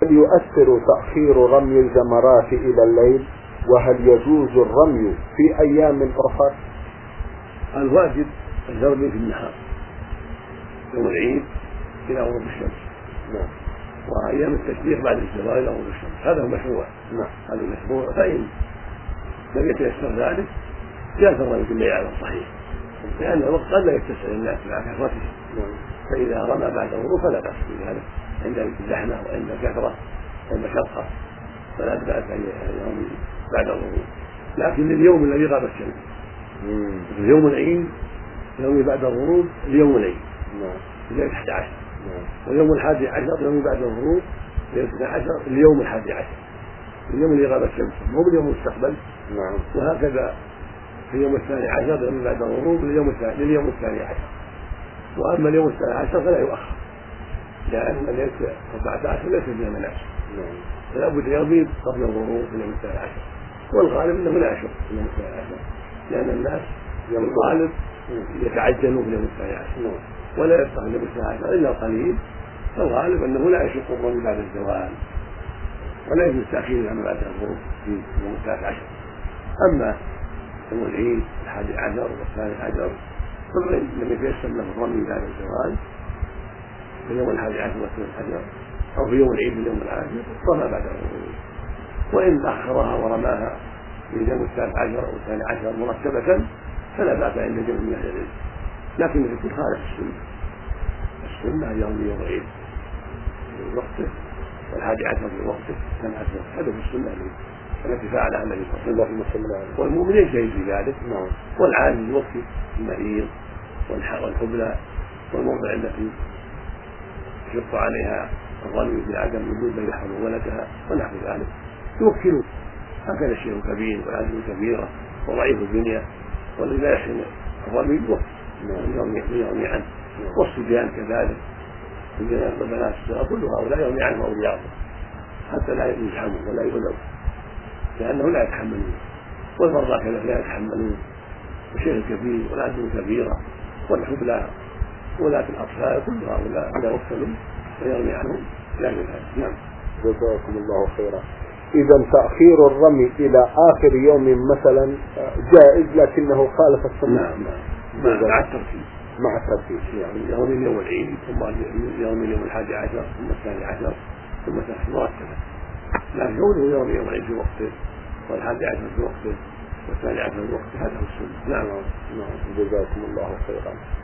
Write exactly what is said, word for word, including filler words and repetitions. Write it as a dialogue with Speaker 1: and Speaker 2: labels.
Speaker 1: يؤثر تأخير رمي الجمرات إلى الليل؟ وهل يجوز الرمي في أيام أخرى؟
Speaker 2: الواجب الرمي في النهار يوم العيد إلى غروب الشمس.
Speaker 1: نعم.
Speaker 2: وأيام التشريق بعد الزوال إلى غروب الشمس، هذا هو مشروع.
Speaker 1: نعم.
Speaker 2: هذا مشروع، فإن لم يتيسر ذلك جاز الرمي في الليل على الصحيح، لأن الوقت قد لا يتسع للناس مع كثرته.
Speaker 1: نعم.
Speaker 2: فإذا رمى بعد الغروب فلا بأس بذلك، عند الزحمة وعند الكثرة والمشقة فلا بأس أن يرمي بعد الغروب، لكن اليوم الذي غاب الشمس في يوم العيد يومي بعد الغروب ليوم العيد ليلة أحد عشر، ويوم الحادي عشر يومي بعد الغروب ليلة اثني عشر اليوم الحادي عشر، اليوم اللي غاب الشمس مو باليوم المستقبل.
Speaker 1: نعم.
Speaker 2: وهكذا في يوم الثاني عشر يومي بعد الغروب لليوم الثاني لليوم الثاني عشر. وأما اليوم الثاني عشر فلا يؤخر، لأن ليلة أربعة عشر ليس فيها مناسك، فلا بد يرمي قبل الغروب في اليوم الثاني عشر، والغالب أنه لا يشق في اليوم الثاني عشر، لأن الناس يوم الغالب يتعجلوا في اليوم الثاني عشر ولا يبقى في اليوم الثاني عشر إلا القليل، فالغالب أنه لا يشق الرمي بعد الزوال، ولا يجوز تأخير العمل بعد الغروب في اليوم الثالث عشر. أما يوم العيد الحادي عشر والثاني عشر فمن لم يتيسر له الرمي بعد الزوال في يوم الحادي عشر والثاني عشر أو في يوم العيد في اليوم العاشر رمى بعد الغروب، وإن أخرها ورماها في اليوم الثالث عشر أو الثاني عشر مرتبة فلا بأس عند جميع من أهل العلم، لكن يكون خالف السنة. السنة أن يرمي يوم العيد في وقته والحادي عشر في وقته الثاني عشر، هذا في السنة التي فعلها النبي صلى الله عليه وسلم، والمؤمن يجتهد في ذلك.
Speaker 1: نعم.
Speaker 2: والعاجز يوفي المريض والحبلى والموضع التي يشق عليها الرمي بعدم وجود من يحفظ ولدها ونحو ذلك يوكلوا. هكذا الشيخ الكبير والعجز الكبيرة وضعيف الدنيا والذي لا يحسن الرمي يوفي يرمي عنه، والصبيان كذلك البنات الصغار كل هؤلاء يرمي عنهم أولياءهم حتى لا يزحموا ولا يؤذوا، لأنه لا يتحملون، والمرضى كذلك لا يتحملون، والشيخ الكبير والعجز الكبيرة والحبلى ولاة الأطفال كل هؤلاء لا يغسلوا ويرمي عنهم لا يزال. نعم.
Speaker 1: جزاكم الله خيرا. إذا تأخير الرمي إلى آخر يوم مثلا جائز لكنه خالف السنة.
Speaker 2: نعم نعم مع الترتيب
Speaker 1: مع الترتيب
Speaker 2: يعني يوم يوم العيد ثم يوم اليوم الحادي عشر ثم الثاني عشر ثم الثالث مرتبة، لكن كونه يوم يوم العيد في وقته والحادي عشر في وقته والثاني عشر في وقته هذا هو السنة. نعم.
Speaker 1: نعم. جزاكم الله خيرا.